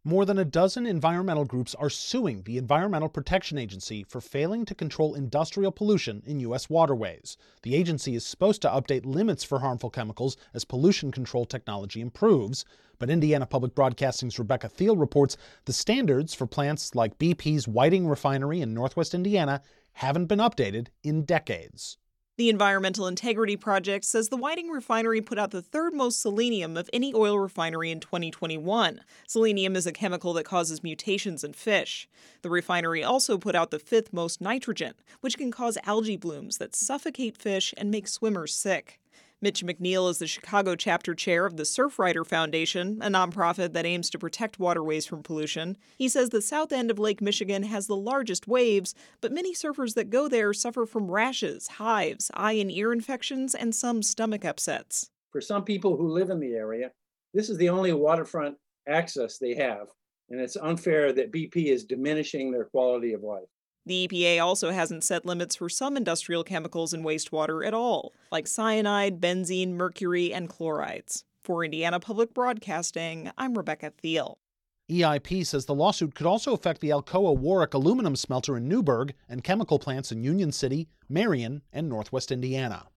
More than a dozen environmental groups are suing the Environmental Protection Agency for failing to control industrial pollution in U.S. waterways. The agency is supposed to update limits for harmful chemicals as pollution control technology improves, but Indiana Public Broadcasting's Rebecca Thiel reports the standards for plants like BP's Whiting Refinery in northwest Indiana haven't been updated in decades. The Environmental Integrity Project says the Whiting Refinery put out the third most selenium of any oil refinery in 2021. Selenium is a chemical that causes mutations in fish. The refinery also put out the fifth most nitrogen, which can cause algae blooms that suffocate fish and make swimmers sick. Mitch McNeil is the Chicago chapter chair of the Surfrider Foundation, a nonprofit that aims to protect waterways from pollution. He says the south end of Lake Michigan has the largest waves, but many surfers that go there suffer from rashes, hives, eye and ear infections, and some stomach upsets. For some people who live in the area, this is the only waterfront access they have, and it's unfair that BP is diminishing their quality of life. The EPA also hasn't set limits for some industrial chemicals in wastewater at all, like cyanide, benzene, mercury, and chlorides. For Indiana Public Broadcasting, I'm Rebecca Thiel. EIP says the lawsuit could also affect the Alcoa Warrick aluminum smelter in Newburgh and chemical plants in Union City, Marion, and northwest Indiana.